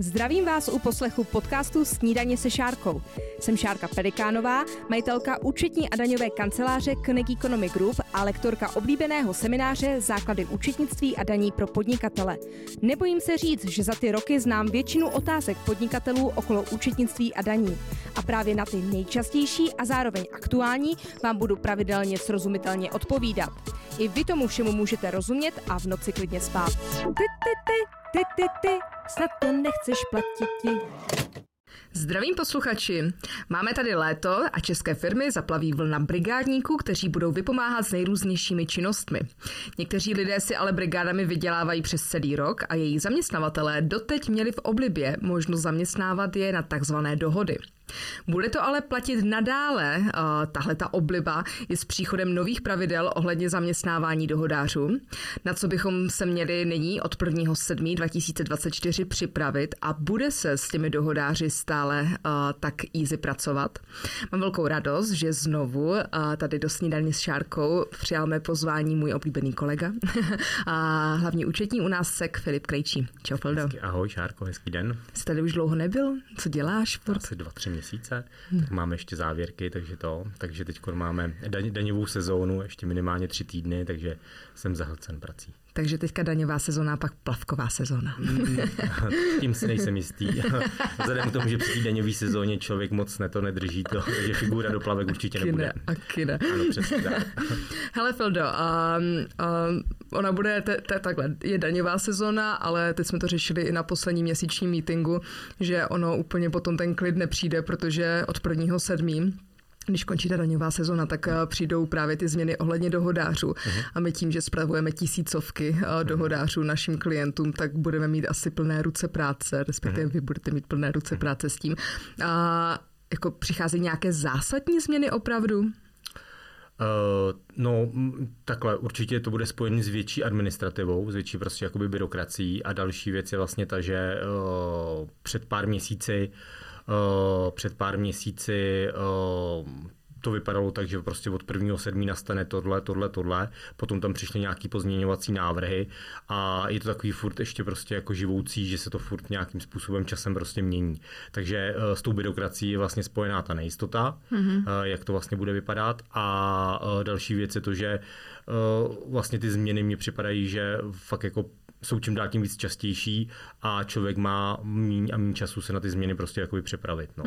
Zdravím vás u poslechu podcastu Snídaně se Šárkou. Jsem Šárka Pelikánová, majitelka účetní a daňové kanceláře Koenig Economic Group a lektorka oblíbeného semináře Základy účetnictví a daní pro podnikatele. Nebojím se říct, že za ty roky znám většinu otázek podnikatelů okolo účetnictví a daní. A právě na ty nejčastější a zároveň aktuální vám budu pravidelně srozumitelně odpovídat. I vy tomu všemu můžete rozumět a v noci klidně spát. Ty, snad to nechceš platit. Zdravím posluchači. Máme tady léto a české firmy zaplaví vlna brigádníků, kteří budou vypomáhat s nejrůznějšími činnostmi. Někteří lidé si ale brigádami vydělávají přes celý rok a jejich zaměstnavatelé doteď měli v oblibě možnost zaměstnávat je na takzvané dohody. Bude to ale platit nadále, tahle ta obliba je s příchodem nových pravidel ohledně zaměstnávání dohodářů, na co bychom se měli nyní od 1.7.2024 připravit a bude se s těmi dohodáři stále tak easy pracovat. Mám velkou radost, že znovu tady do Snídaně s Šárkou přijal mé pozvání můj oblíbený kolega a hlavní účetní u nás SEK Filip Krejčí. Čau, Fildo. Ahoj, Šárko, hezký den. Jsi tady už dlouho nebyl? Co děláš? Asi 2-3 měsíce, tak máme ještě závěrky, takže teď máme daňovou sezónu, ještě minimálně 3 týdny, takže jsem zahlcen prací. Takže teďka daňová sezóna a pak plavková sezóna. Tím si nejsem jistý. Vzhledem k tomu, že při té daňové sezóně člověk moc nedrží to, že figura do plavek určitě nebude. Kine. Ano, přesně tak. Hele, Fildo, ona bude takhle, je daňová sezóna, ale teď jsme to řešili i na posledním měsíčním meetingu, že ono úplně potom ten klid nepřijde, protože od 1.7., když končí ta daňová sezona, tak přijdou právě ty změny ohledně dohodářů. A my tím, že spravujeme tisícovky dohodářů našim klientům, tak budeme mít asi plné ruce práce, respektive vy budete mít plné ruce práce s tím. A jako přichází nějaké zásadní změny opravdu? No, takhle, určitě to bude spojené s větší administrativou, s větší prostě jakoby byrokracií a další věc je vlastně ta, že před pár měsíci to vypadalo tak, že prostě od 1.7. nastane tohle, potom tam přišly nějaký pozměňovací návrhy a je to takový furt ještě prostě jako živoucí, že se to furt nějakým způsobem časem prostě mění. Takže s tou byrokracií je vlastně spojená ta nejistota, jak to vlastně bude vypadat a další věc je to, že vlastně ty změny mně připadají, že fakt jako jsou čím dál tím víc častější a člověk má míň a míň času se na ty změny prostě jakoby připravit. No,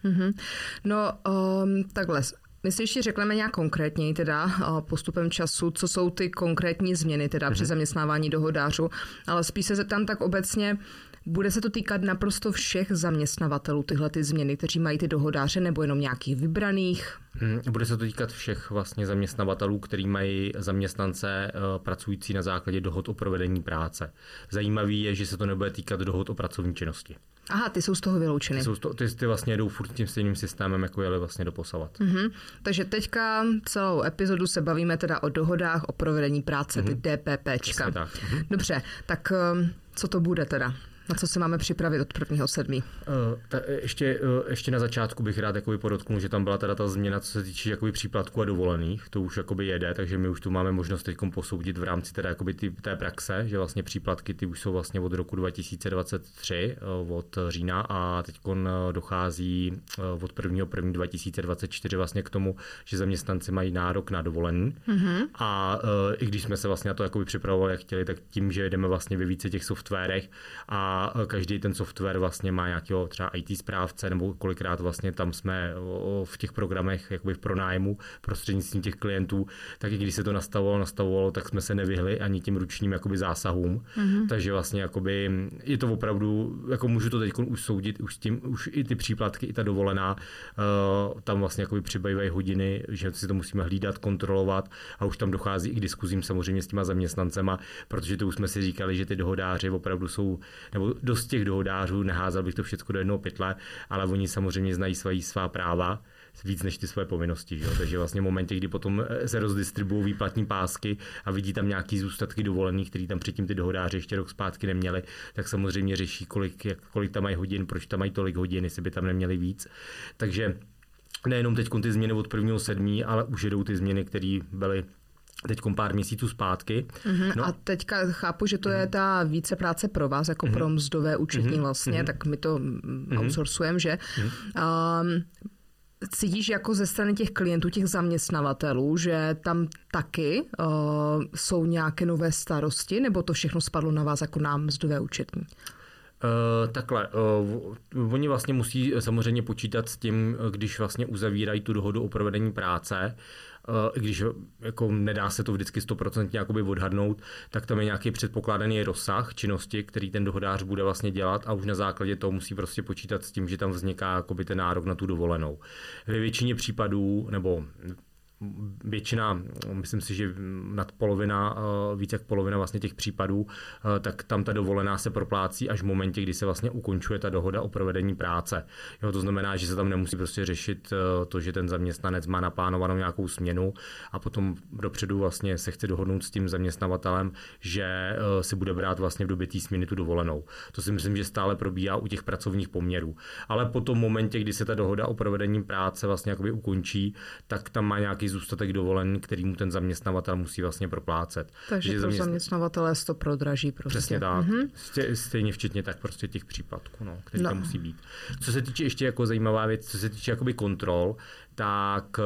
no takhle. My si ještě řekneme nějak konkrétněji teda postupem času, co jsou ty konkrétní změny teda při zaměstnávání dohodářů, ale spíš se zeptám tak obecně, bude se to týkat naprosto všech zaměstnavatelů tyhle ty změny, kteří mají ty dohodáře, nebo jenom nějakých vybraných? Bude se to týkat všech vlastně zaměstnavatelů, kteří mají zaměstnance pracující na základě dohod o provedení práce. Zajímavý je, že se to nebude týkat dohod o pracovní činnosti. Aha, ty jsou z toho vyloučeny. Ty vlastně jdou furt tím stejným systémem, jako jeli vlastně doposavat. Takže teďka celou epizodu se bavíme teda o dohodách o provedení práce, ty DPPčka. Dobře, tak co to bude teda? Na co se máme připravit od 1.7.? Ještě na začátku bych rád podotknul, že tam byla teda ta změna, co se týče příplatků a dovolených. To už jede, takže my už tu máme možnost teď posoudit v rámci teda té praxe, že vlastně příplatky ty už jsou vlastně od roku 2023, od října a teď dochází od 1.1.2024 vlastně k tomu, že zaměstnanci mají nárok na dovolený. A i když jsme se vlastně na to připravovali, jak chtěli, tak tím, že jedeme vlastně ve více těch softwarech a každý ten software vlastně má nějakého třeba IT správce, nebo kolikrát vlastně tam jsme v těch programech v pronájmu prostřednictvím těch klientů, tak i když se to nastavovalo, tak jsme se nevyhli ani tím ručním zásahům. Takže vlastně je to opravdu, můžu to teď už soudit, už i ty příplatky, i ta dovolená, tam vlastně přibývají hodiny, že si to musíme hlídat, kontrolovat a už tam dochází i k diskuzím samozřejmě s těma zaměstnancema, protože to už jsme si říkali, že ty dohodáři opravdu jsou, nebo dost těch dohodářů, neházel bych to všechno do jednoho pytle, ale oni samozřejmě znají svá práva víc než ty své povinnosti. Že? Takže vlastně v momentě, kdy potom se rozdistribuují výplatní pásky a vidí tam nějaký zůstatky dovolených, který tam předtím ty dohodáři ještě rok zpátky neměli, tak samozřejmě řeší, kolik tam mají hodin, proč tam mají tolik hodin, jestli by tam neměli víc. Takže nejenom teď ty změny od 1.7., ale už jdou ty změny, které byly teďkom pár měsíců zpátky. No. A teďka chápu, že to je ta více práce pro vás, jako pro mzdové účetní vlastně, tak my to outsourcujeme, že? Cítíš jako ze strany těch klientů, těch zaměstnavatelů, že tam taky jsou nějaké nové starosti, nebo to všechno spadlo na vás jako na mzdové účetní? Takhle, oni vlastně musí samozřejmě počítat s tím, když vlastně uzavírají tu dohodu o provedení práce, i když jako nedá se to vždycky 100% jakoby odhadnout, tak tam je nějaký předpokládaný rozsah činnosti, který ten dohodář bude vlastně dělat a už na základě toho musí prostě počítat s tím, že tam vzniká jakoby ten nárok na tu dovolenou. Ve většině případů, nebo většina, myslím si, že nad polovina, více jak polovina vlastně těch případů, tak tam ta dovolená se proplácí až v momentě, kdy se vlastně ukončuje ta dohoda o provedení práce. Jo, to znamená, že se tam nemusí prostě řešit to, že ten zaměstnanec má naplánovanou nějakou směnu a potom dopředu vlastně se chce dohodnout s tím zaměstnavatelem, že si bude brát vlastně v době té směny tu dovolenou. To si myslím, že stále probíhá u těch pracovních poměrů. Ale po tom momentě, kdy se ta dohoda o provedení práce vlastně jakoby ukončí, tak tam má nějaký zůstatek dovolený, který mu ten zaměstnavatel musí vlastně proplácet. Takže pro zaměstnavatele to prodraží prostě. Přesně tak. Stejně včetně tak prostě těch případků, který tam musí být. Co se týče ještě jako zajímavá věc, co se týče jakoby kontrol, tak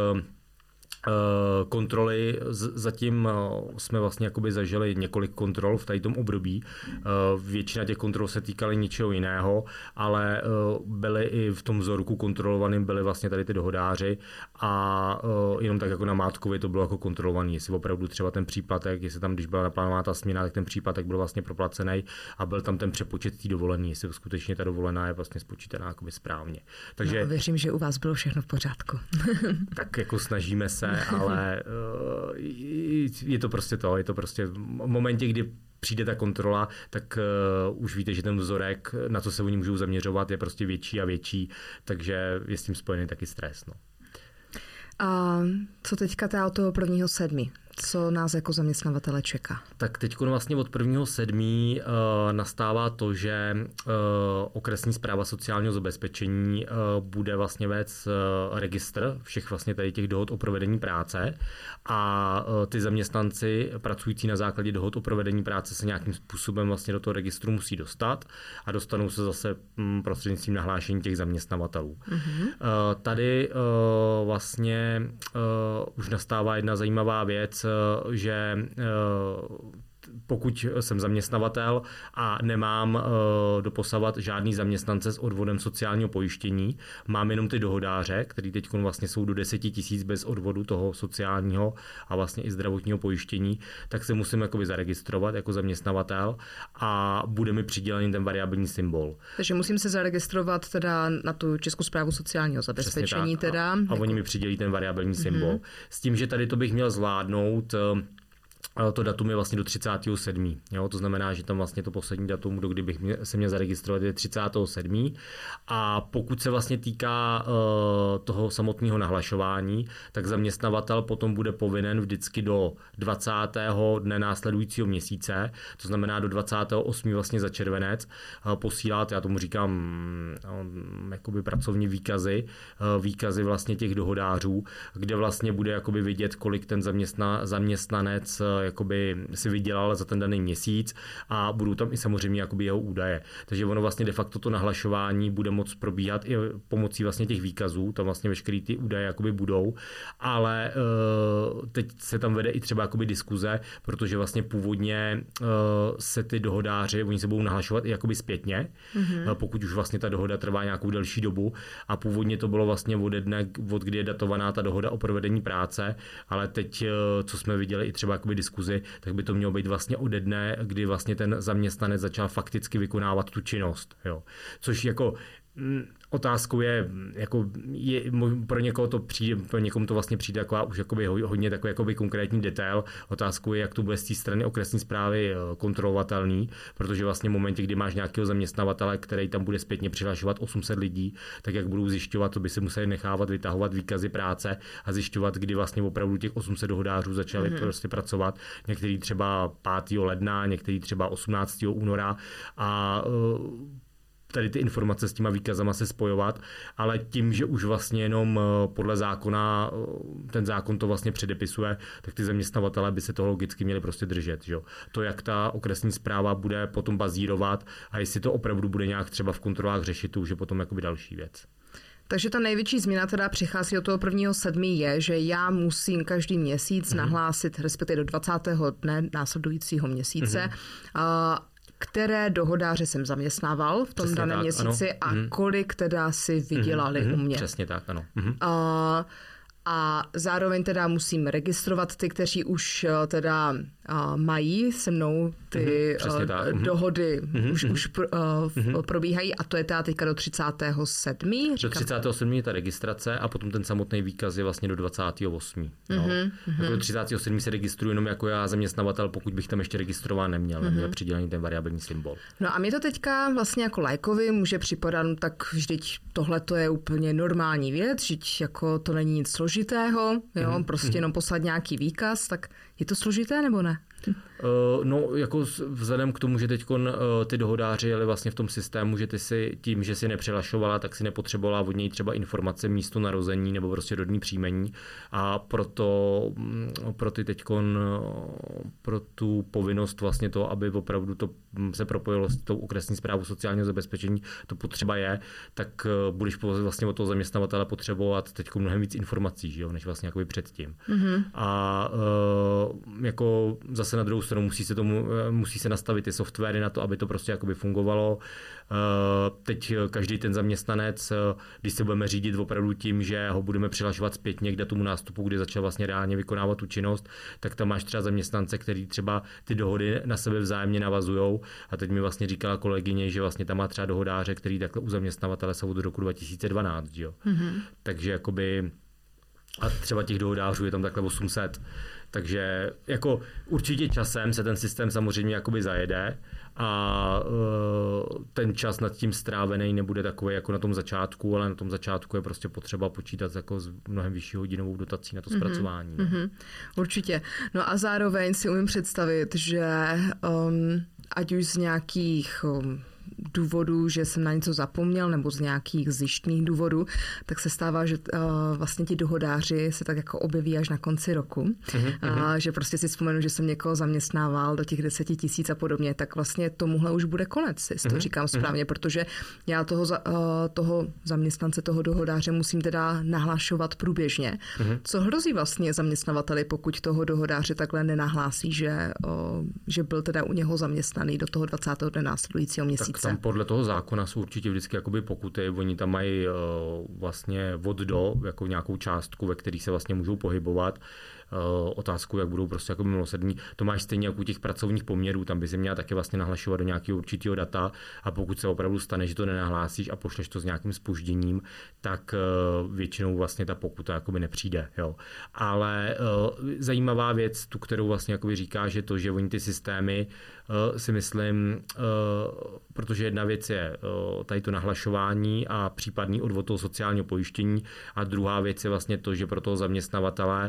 kontroly, zatím jsme vlastně jakoby zažili několik kontrol v tom období. Většina těch kontrol se týkaly něčeho jiného, ale byly i v tom vzorku kontrolovaným byly vlastně tady ty dohodáři a jenom tak jako na Mátkově to bylo jako kontrolovaný, jestli opravdu třeba ten příplatek, jestli tam, když byla naplánovaná ta směna, tak ten příplatek byl vlastně proplacený a byl tam ten přepočet té dovolený, jestli skutečně ta dovolená je vlastně spočítaná jakoby správně. Takže věřím, že u vás bylo všechno v pořádku. Tak jako snažíme se, ale je to prostě v momentě, kdy přijde ta kontrola, tak už víte, že ten vzorek, na co se oni můžou zaměřovat, je prostě větší a větší, takže je s tím spojený taky stres. No. A co teďka teda od toho 1.7.? Co nás jako zaměstnavatele čeká? Tak teď vlastně od 1.7. Nastává to, že okresní správa sociálního zabezpečení bude vlastně vést registr všech vlastně tady těch dohod o provedení práce a ty zaměstnanci pracující na základě dohod o provedení práce se nějakým způsobem vlastně do toho registru musí dostat a dostanou se zase prostřednictvím nahlášení těch zaměstnavatelů. Tady vlastně už nastává jedna zajímavá věc, že pokud jsem zaměstnavatel a nemám doposavat žádný zaměstnance s odvodem sociálního pojištění, mám jenom ty dohodáře, který teď vlastně jsou do 10 000 bez odvodu toho sociálního a vlastně i zdravotního pojištění, tak se musím jakoby zaregistrovat jako zaměstnavatel a bude mi přidělený ten variabilní symbol. Takže musím se zaregistrovat teda na tu Českou správu sociálního zabezpečení teda. A oni mi přidělí ten variabilní symbol. S tím, že tady to bych měl zvládnout. To datum je vlastně do 37. Jo? To znamená, že tam vlastně to poslední datum, do kdy bych se měl zaregistrovat, je 37. A pokud se vlastně týká toho samotného nahlašování, tak zaměstnavatel potom bude povinen vždycky do 20. dne následujícího měsíce, to znamená do 28. vlastně za červenec, posílat, já tomu říkám jakoby pracovní výkazy vlastně těch dohodářů, kde vlastně bude jakoby vidět, kolik ten zaměstnanec jakoby si vydělal za ten daný měsíc a budou tam i samozřejmě jakoby jeho údaje. Takže ono vlastně de facto to nahlašování bude moct probíhat i pomocí vlastně těch výkazů, tam vlastně veškerý ty údaje jakoby budou, ale teď se tam vede i třeba jakoby diskuze, protože vlastně původně se ty dohodáři, oni se budou nahlašovat i jakoby zpětně, pokud už vlastně ta dohoda trvá nějakou delší dobu a původně to bylo vlastně od kdy je datovaná ta dohoda o provedení práce, ale teď, co jsme viděli i třeba jakoby diskuzi, tak by to mělo být vlastně ode dne, kdy vlastně ten zaměstnanec začal fakticky vykonávat tu činnost. Jo. Což jako otázkou je, jako pro někoho to přijde, pro někomu to vlastně přijde taková už jakoby hodně takový jakoby konkrétní detail. Otázkou je, jak to bude z té strany okresní správy kontrolovatelný, protože vlastně v momentě, kdy máš nějakého zaměstnavatele, který tam bude zpětně přihlašovat 800 lidí, tak jak budou zjišťovat, to by se museli nechávat vytahovat výkazy práce a zjišťovat, kdy vlastně opravdu těch 800 dohodářů začali prostě pracovat. Některý třeba 5. ledna, některý třeba 18. února a tady ty informace s těma výkazama se spojovat, ale tím, že už vlastně jenom podle zákona, ten zákon to vlastně předepisuje, tak ty zaměstnavatelé by se toho logicky měli prostě držet. Že? To, jak ta okresní správa bude potom bazírovat a jestli to opravdu bude nějak třeba v kontrolách řešit, to už je potom jakoby další věc. Takže ta největší změna teda přichází od toho 1.7. je, že já musím každý měsíc nahlásit, respektive do 20. dne následujícího měsíce, které dohodáře jsem zaměstnával v tom přesně daném měsíci ano. A kolik teda si vydělali u mě. Přesně tak, ano. A zároveň teda musím registrovat ty, kteří už teda mají se mnou ty dohody, už probíhají a to je teda teďka do 37. Do 37. je ta registrace a potom ten samotný výkaz je vlastně do 28. Do 37. se registruji jenom jako já zaměstnavatel, pokud bych tam ještě registrován neměl přidělený ten variabilní symbol. No a mě to teďka vlastně jako laikovi může připadat, tak vždyť tohle to je úplně normální věc, vždyť jako to není nic složitého, jo, prostě jenom poslat nějaký výkaz, tak je to složité nebo ne? No, jako vzhledem k tomu, že teď ty dohodáři jeli vlastně v tom systému, že ty si tím, že si nepřihlašovala, tak si nepotřebovala od něj třeba informace místo narození nebo prostě rodní příjmení a proto pro ty pro tu povinnost vlastně to, aby opravdu to se propojilo s tou okresní správou sociálního zabezpečení, to potřeba je, tak budeš vlastně od toho zaměstnavatele potřebovat teď mnohem víc informací, že jo, než vlastně jakoby předtím. A jako zase na druhou stranu musí se nastavit ty softwary na to, aby to prostě jakoby fungovalo. Teď každý ten zaměstnanec, když se budeme řídit opravdu tím, že ho budeme přihlašovat zpětně k datumu nástupu, kdy začal vlastně reálně vykonávat tu činnost, tak tam máš třeba zaměstnance, který třeba ty dohody na sebe vzájemně navazujou. A teď mi vlastně říkala kolegyně, že vlastně tam má třeba dohodáře, který takhle u zaměstnavatele jsou od roku 2012, jo. Takže jakoby a třeba těch dohodářů je tam takhle 800. Takže jako určitě časem se ten systém samozřejmě jakoby zajede a ten čas nad tím strávený nebude takový jako na tom začátku, ale na tom začátku je prostě potřeba počítat jako s mnohem vyšší hodinovou dotací na to zpracování. Určitě. No a zároveň si umím představit, že ať už z nějakých důvodů, že jsem na něco zapomněl, nebo z nějakých zjištných důvodů, tak se stává, že vlastně ti dohodáři se tak jako objeví až na konci roku. Že prostě si vzpomenu, že jsem někoho zaměstnával do těch 10 000 a podobně, tak vlastně tomuhle už bude konec, jestli to říkám správně, protože já toho zaměstnance, toho dohodáře musím teda nahlašovat průběžně. Co hrozí vlastně zaměstnavateli, pokud toho dohodáře takhle nenahlásí, že byl teda u něho zaměstnaný do toho 20. dne následujícího měsíce? Tam podle toho zákona jsou určitě vždycky jakoby pokuty, oni tam mají vlastně od do jako nějakou částku, ve které se vlastně můžou pohybovat. Otázku, jak budou prostě jako milosrdní. To máš stejně jako u těch pracovních poměrů, tam by si měla taky vlastně nahlašovat do nějakého určitého data a pokud se opravdu stane, že to nenahlásíš a pošleš to s nějakým zpožděním, tak většinou vlastně ta pokuta jakoby nepřijde. Jo. Ale zajímavá věc, tu, kterou vlastně jakoby říká, že to, že oni ty systémy si myslím, protože jedna věc je tady to nahlašování a případný odvod toho sociálního pojištění a druhá věc je vlastně to, že pro toho zaměstnavatele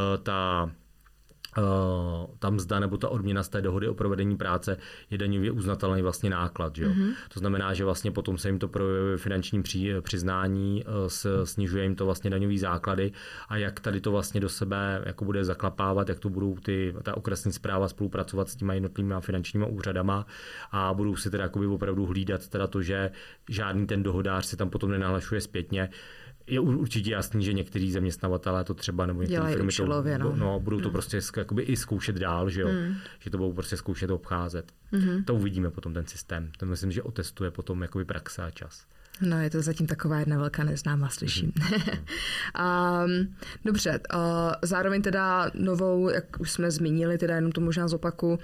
ta mzda nebo ta odměna z té dohody o provedení práce je daňově uznatelný vlastně náklad. Že jo? To znamená, že vlastně potom se jim to projevuje finančním přiznání, snižuje jim to vlastně daňový základy a jak tady to vlastně do sebe jako bude zaklapávat, jak to budou ta okresní správa spolupracovat s těma jednotlivými finančníma úřadama a budou si teda jakoby opravdu hlídat teda to, že žádný ten dohodář se tam potom nenahlašuje zpětně. Je určitě jasný, že někteří zaměstnavatelé to třeba nebo některé firmy budou to prostě jakoby i zkoušet dál, že jo? Že to budou prostě zkoušet obcházet. To uvidíme potom ten systém. To myslím, že otestuje potom jakoby praxe a čas. No, je to zatím taková jedna velká neznámá, slyším. Dobře, zároveň teda novou, jak už jsme zmínili, teda jenom to možná zopaku,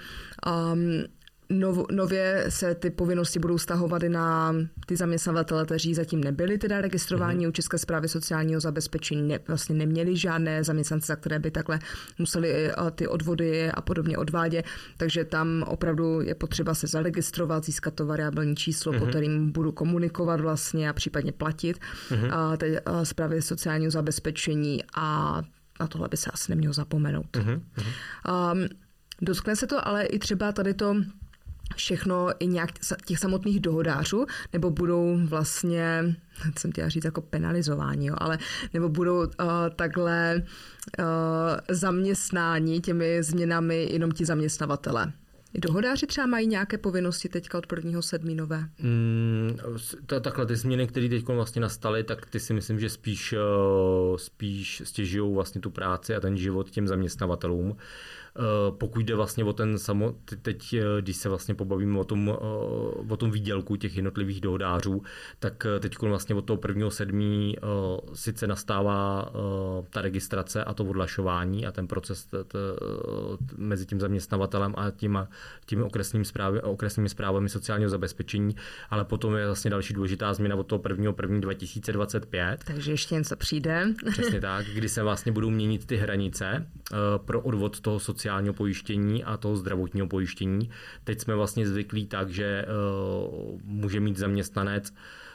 nově se ty povinnosti budou vztahovat i na ty zaměstnavatele, kteří zatím nebyli teda registrováni u České správy sociálního zabezpečení, vlastně neměli žádné zaměstnance, za které by takhle museli ty odvody a podobně odvádět, takže tam opravdu je potřeba se zaregistrovat, získat to variabilní číslo, po kterým budu komunikovat vlastně a případně platit té správě sociálního zabezpečení a na tohle by se asi nemělo zapomenout. Dotkne se to ale i třeba tady to všechno i nějak těch samotných dohodářů, nebo budou vlastně, jsem chtěla říct jako penalizování, jo, ale nebo budou takhle zaměstnáni těmi změnami jenom ti zaměstnavatele? Dohodáři třeba mají nějaké povinnosti teďka od 1.7. nové? Takhle ty změny, které teď vlastně nastaly, tak ty si myslím, že spíš stěžují vlastně tu práci a ten život těm zaměstnavatelům. Pokud jde vlastně o ten teď, když se vlastně pobavíme o tom výdělku těch jednotlivých dohodářů, tak teď vlastně od toho 1.7. sice nastává ta registrace a to odhlašování a ten proces mezi tím zaměstnavatelem a těmi okresními správami sociálního zabezpečení, ale potom je vlastně další důležitá změna od toho 1.1.2025. Takže ještě něco přijde. Přesně tak, kdy se vlastně budou měnit ty hranice pro odvod toho sociálního pojištění a toho zdravotního pojištění. Teď jsme vlastně zvyklí tak, že může mít zaměstnanec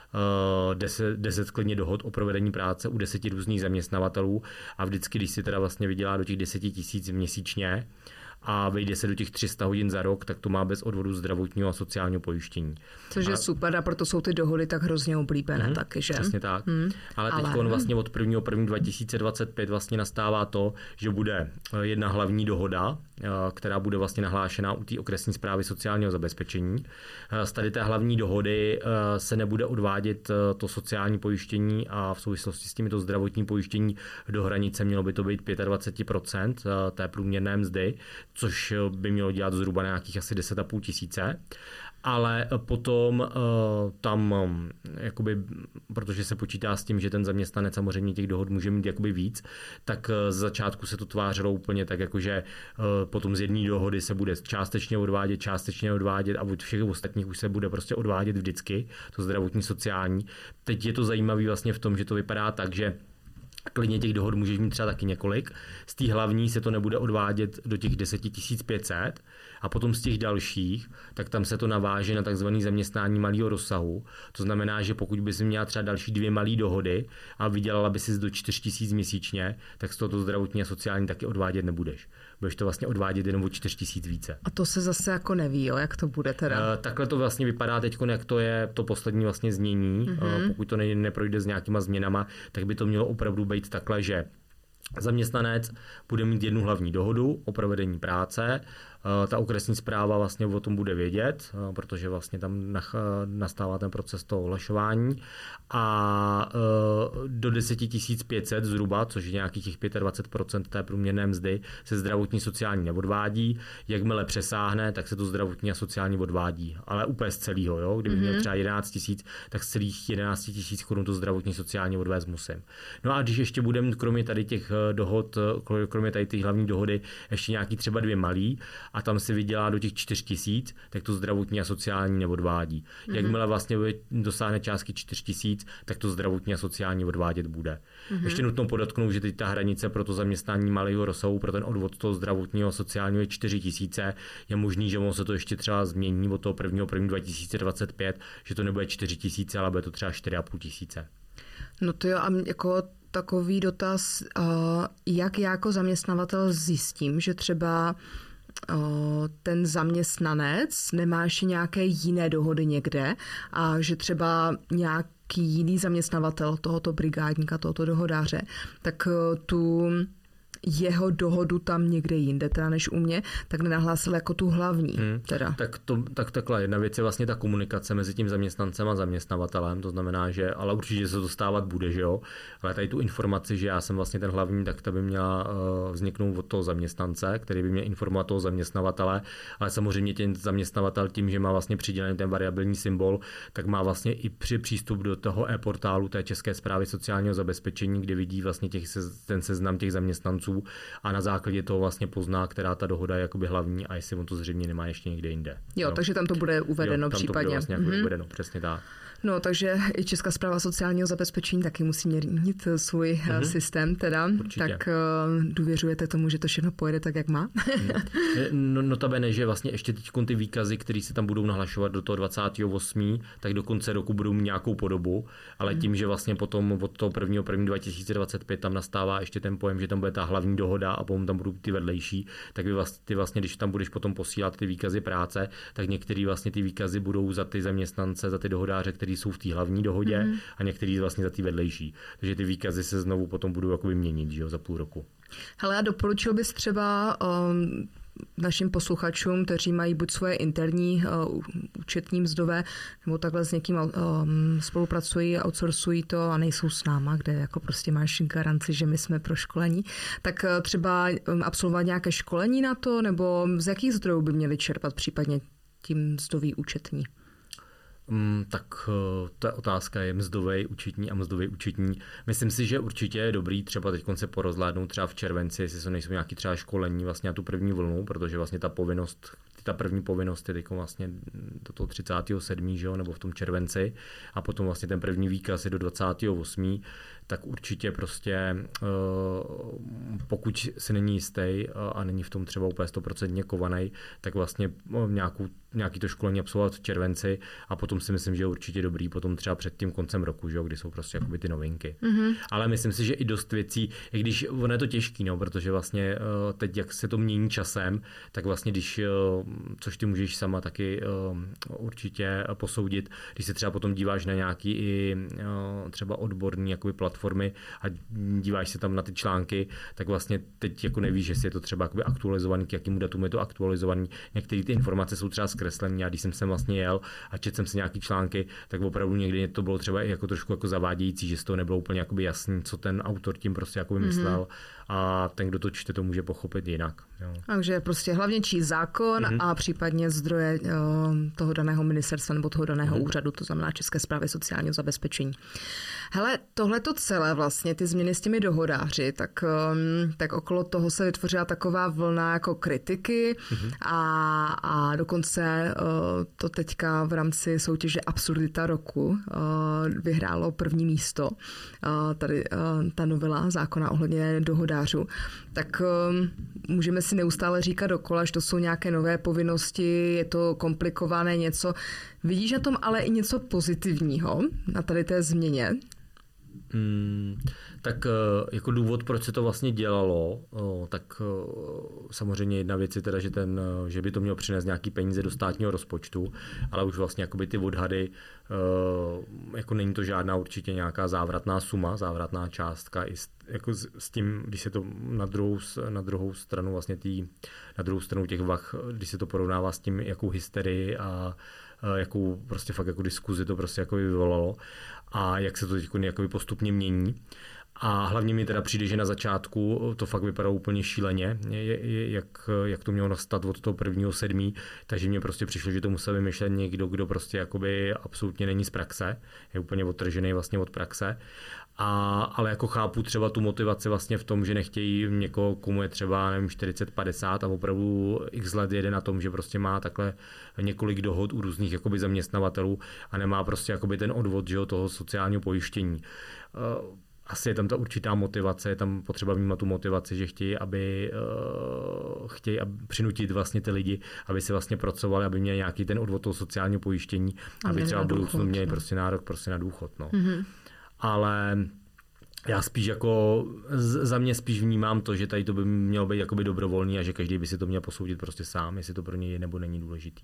10 klidně dohod o provedení práce u 10 různých zaměstnavatelů a vždycky, když si teda vlastně vydělá do těch 10 000 měsíčně a vejde se do těch 300 hodin za rok, tak to má bez odvodu zdravotního a sociálního pojištění. Což je super a proto jsou ty dohody tak hrozně oblíbené taky, že? Přesně tak. Ale teď vlastně od 1.1.2025 vlastně nastává to, že bude jedna hlavní dohoda, která bude vlastně nahlášená u té okresní správy sociálního zabezpečení. Z tady té hlavní dohody se nebude odvádět to sociální pojištění a v souvislosti s tímto zdravotní pojištění do hranice mělo by to být 25% té průměrné mzdy, což by mělo dělat zhruba nějakých asi 10 500. Ale potom tam, jakoby, protože se počítá s tím, že ten zaměstnanec samozřejmě těch dohod může mít jakoby víc, tak z začátku se to tvářilo úplně tak, jakože potom z jedné dohody se bude částečně odvádět a od všech ostatních už se bude prostě odvádět vždycky, to zdravotní sociální. Teď je to zajímavé vlastně v tom, že to vypadá tak, že klidně těch dohod můžeš mít třeba taky několik. Z té hlavní se to nebude odvádět do těch 10 500 a potom z těch dalších, tak tam se to naváže na takzvané zaměstnání malého rozsahu. To znamená, že pokud bys měla třeba další 2 malé dohody a vydělala by si do 4 000 měsíčně, tak z toho zdravotní a sociální taky odvádět nebudeš. Budeš to vlastně odvádět jenom o 4 000 více. A to se zase jako neví, jo, jak to bude teda? Takhle to vlastně vypadá teď, jak to je to poslední vlastně znění. Pokud to neprojde s nějakýma změnama, tak by to mělo opravdu být takhle, že zaměstnanec bude mít jednu hlavní dohodu o provedení práce, ta okresní správa vlastně o tom bude vědět, protože vlastně tam nastává ten proces toho ohlašování a do 10 500 zhruba, což je nějakých těch 25% té průměrné mzdy, se zdravotní sociální neodvádí. Jakmile přesáhne, tak se to zdravotní a sociální odvádí. Ale úplně z celého, jo? Kdyby měl třeba 11 000, tak z celých 11 000 korun to zdravotní sociální odvést musím. No a když ještě budeme kromě tady těch dohod, kromě tady těch hlavní dohody, ještě nějaký třeba 2 malý, a tam si vydělá do těch 4 000, tak to zdravotní a sociální neodvádí. Jakmile vlastně dosáhne částky 4 000, tak to zdravotní a sociální odvádět bude. Ještě nutno podotknout, že teď ta hranice pro to zaměstnání malého rozsahu, pro ten odvod toho zdravotního a sociálního je 4 000. Je možný, že ono se to ještě třeba změní od toho 1.1.2025, že to nebude 4 000, ale bude to třeba 4 500. No to jo, a jako takový dotaz, jak já jako zaměstnavatel zjistím, že třeba ten zaměstnanec nemá ještě nějaké jiné dohody někde a že třeba nějaký jiný zaměstnavatel tohoto brigádníka, tohoto dohodáře, tak tu jeho dohodu tam někde jinde, teda než u mě, tak nenahlásil jako tu hlavní. Teda. Tak takhle, jedna věc je vlastně ta komunikace mezi tím zaměstnancem a zaměstnavatelem, to znamená, že, ale určitě se to stávat bude, že jo, ale tady tu informaci, že já jsem vlastně ten hlavní, tak ta by měla vzniknout od toho zaměstnance, který by měl informovat toho zaměstnavatele, ale samozřejmě ten zaměstnavatel tím, že má vlastně přidělený ten variabilní symbol, tak má vlastně i přístup do toho e-portálu té České správy sociálního zabezpečení, kde vidí vlastně ten seznam těch zaměstnanců a na základě toho vlastně pozná, která ta dohoda je jakoby hlavní a jestli on to zřejmě nemá ještě někde jinde. Jo, takže tam to bude uvedeno tam případně. To bude vlastně jako uvedeno, přesně tak. No, takže i Česká správa sociálního zabezpečení taky musí měnit svůj systém, teda. Určitě. Tak důvěřujete tomu, že to všechno pojede tak, jak má? Notabene, že vlastně ještě teď ty výkazy, které se tam budou nahlašovat do toho 28., tak do konce roku budou mít nějakou podobu, ale tím, že vlastně potom od toho 1.1.2025 tam nastává ještě ten pojem, že tam bude ta hlavní dohoda a potom tam budou ty vedlejší, tak ty vlastně, když tam budeš potom posílat ty výkazy práce, tak některý vlastně ty výkazy budou za ty zaměstnance, za ty dohodáře, kteří jsou v té hlavní dohodě a některý vlastně za ty vedlejší. Takže ty výkazy se znovu potom budou jakoby měnit, že jo, za půl roku. Hele, a doporučil bys třeba našim posluchačům, kteří mají buď svoje interní účetní mzdové, nebo takhle s někým spolupracují, outsourcují to a nejsou s náma, kde jako prostě máš garanci, že my jsme proškolení, tak třeba absolvovat nějaké školení na to, nebo z jakých zdrojů by měli čerpat případně tím mzdový účetní? Tak ta otázka je mzdovej účetní a mzdovej účetní. Myslím si, že určitě je dobrý třeba teď se porozhlédnout třeba v červenci, jestli to nejsou nějaký třeba školení vlastně na tu první vlnu, protože vlastně ta první povinnost je teď vlastně do toho 37. Že jo, nebo v tom červenci a potom vlastně ten první výkaz je do 28. tak určitě prostě pokud se není jistý a není v tom třeba úplně 100% kovaný, tak vlastně nějaký to školení absolvovat v červenci a potom si myslím, že je určitě dobrý potom třeba před tím koncem roku, že jo, kdy jsou prostě jakoby ty novinky. Ale myslím si, že i dost věcí, i když ono je to těžký, no, protože vlastně teď, jak se to mění časem, tak vlastně když, což ty můžeš sama taky určitě posoudit, když se třeba potom díváš na nějaký i třeba odborný jakoby platformy a díváš se tam na ty články, tak vlastně teď jako nevíš, jestli je to třeba jakoby aktualizovaný, k jakému datumu je to aktualizovaný. Některé ty informace jsou třeba zkreslené. Já když jsem vlastně jel a četl jsem si nějaký články, tak opravdu někdy to bylo třeba jako trošku jako zavádějící, že z toho nebylo úplně jakoby jasný, co ten autor tím prostě jakoby myslel a ten, kdo to čte, to může pochopit jinak. Jo. Takže prostě hlavně číst zákon a případně zdroje toho daného ministerstva nebo toho daného úřadu, to znamená České správy sociálního zabezpečení. Hele, tohleto celé vlastně, ty změny s těmi dohodáři, tak okolo toho se vytvořila taková vlna jako kritiky a dokonce to teďka v rámci soutěže Absurdita roku vyhrálo první místo, tady ta novela zákona ohledně dohodářů. Tak můžeme si neustále říkat dokola, že to jsou nějaké nové povinnosti, je to komplikované něco. Vidíš na tom ale i něco pozitivního na tady té změně? Tak jako důvod, proč se to vlastně dělalo, tak samozřejmě jedna věc je teda, že by to mělo přinést nějaký peníze do státního rozpočtu, ale už vlastně jakoby ty odhady, jako není to žádná určitě nějaká závratná suma, závratná částka i jako s tím, když se to na druhou stranu vlastně na druhou stranu těch vah, když se to porovnává s tím, jakou hysterii a jakou prostě fakt jako diskuzi to prostě jako vyvolalo a jak se to teď jako postupně mění. A hlavně mi teda přijde, že na začátku to fakt vypadalo úplně šíleně, jak to mělo nastat od toho 1.7., takže mně prostě přišlo, že to musel vymýšlet někdo, kdo prostě jakoby absolutně není z praxe, je úplně odtržený vlastně od praxe. Ale jako chápu třeba tu motivaci vlastně v tom, že nechtějí někoho, komu je třeba, nevím, 40-50 a opravdu x let jede na tom, že prostě má takhle několik dohod u různých jakoby zaměstnavatelů a nemá prostě jakoby ten odvod, že jo, toho sociálního pojištění. Asi je tam ta určitá motivace, je tam potřeba vnímat tu motivaci, že chtějí přinutit vlastně ty lidi, aby si vlastně pracovali, aby měli nějaký ten odvod toho sociálního pojištění, aby třeba v budoucnu měli prostě nárok prostě na důchod. No. Ale já spíš jako, za mě spíš vnímám to, že tady to by mělo být jakoby dobrovolný a že každý by si to měl posoudit prostě sám, jestli to pro něj je nebo není důležitý.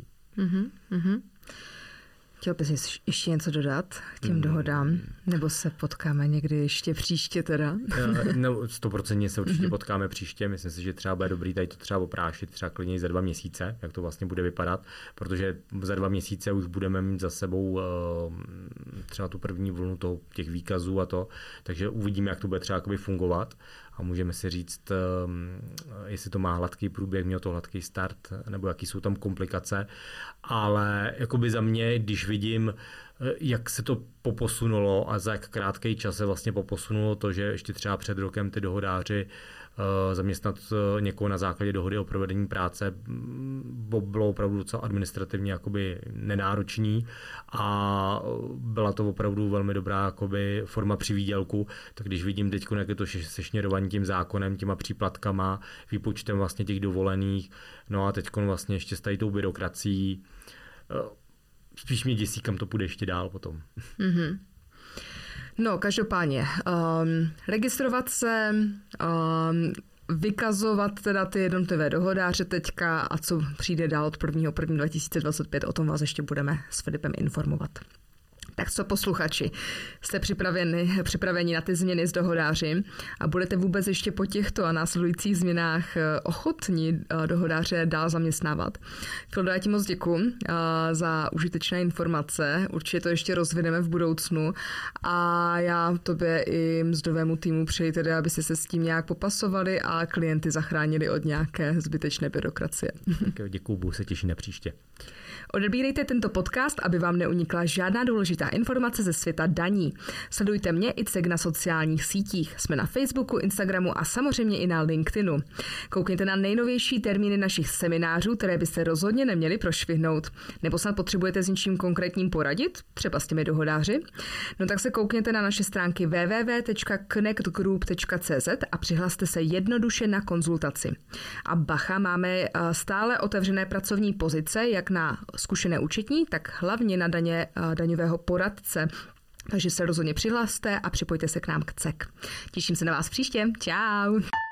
Chtěl bys ještě něco dodat k těm dohodám? Nebo se potkáme někdy ještě příště teda? No, 100% se určitě potkáme příště. Myslím si, že třeba bude dobrý tady to třeba oprášit třeba klidně za 2 měsíce, jak to vlastně bude vypadat, protože za 2 měsíce už budeme mít za sebou třeba tu první vlnu těch výkazů a to, takže uvidíme, jak to bude třeba fungovat a můžeme si říct, jestli to má hladký průběh, mělo to hladký start, nebo jaký jsou tam komplikace, ale jakoby za mě, když vidím, jak se to poposunulo a za jak krátký čas se vlastně poposunulo to, že ještě třeba před rokem ty dohodáři zaměstnat někoho na základě dohody o provedení práce bylo opravdu docela administrativně jakoby nenáročný a byla to opravdu velmi dobrá jakoby forma přivýdělku, tak když vidím teď, jak je to sešněrovaní tím zákonem, těma příplatkama, výpočtem vlastně těch dovolených, no a teď vlastně ještě s tady tou byrokracií, spíš mě děsí, kam to půjde ještě dál potom. No, každopádně, registrovat se, vykazovat teda ty jednotlivé dohodáře teďka a co přijde dál od 1.1.2025, o tom vás ještě budeme s Filipem informovat. Tak co posluchači, jste připraveni na ty změny s dohodáři a budete vůbec ještě po těchto a následujících změnách ochotní dohodáře dál zaměstnávat? Klodo, já ti moc děkuji za užitečné informace, určitě to ještě rozvineme v budoucnu a já tobě i mzdovému týmu přeji tedy, abyste se s tím nějak popasovali a klienty zachránili od nějaké zbytečné byrokracie. Děkuji, budu se těšit na příště. Odebírejte tento podcast, aby vám neunikla žádná důležitá informace ze světa daní. Sledujte mě i CEG na sociálních sítích. Jsme na Facebooku, Instagramu a samozřejmě i na LinkedInu. Koukněte na nejnovější termíny našich seminářů, které byste rozhodně neměli prošvihnout. Nebo snad potřebujete s něčím konkrétním poradit, třeba s těmi dohodáři? No tak se koukněte na naše stránky www.connectgroup.cz a přihlaste se jednoduše na konzultaci. A bacha, máme stále otevřené pracovní pozice, jak na zkušené účetní, tak hlavně na daňového poradce. Takže se rozhodně přihlaste a připojte se k nám k CEG. Těším se na vás příště. Čau!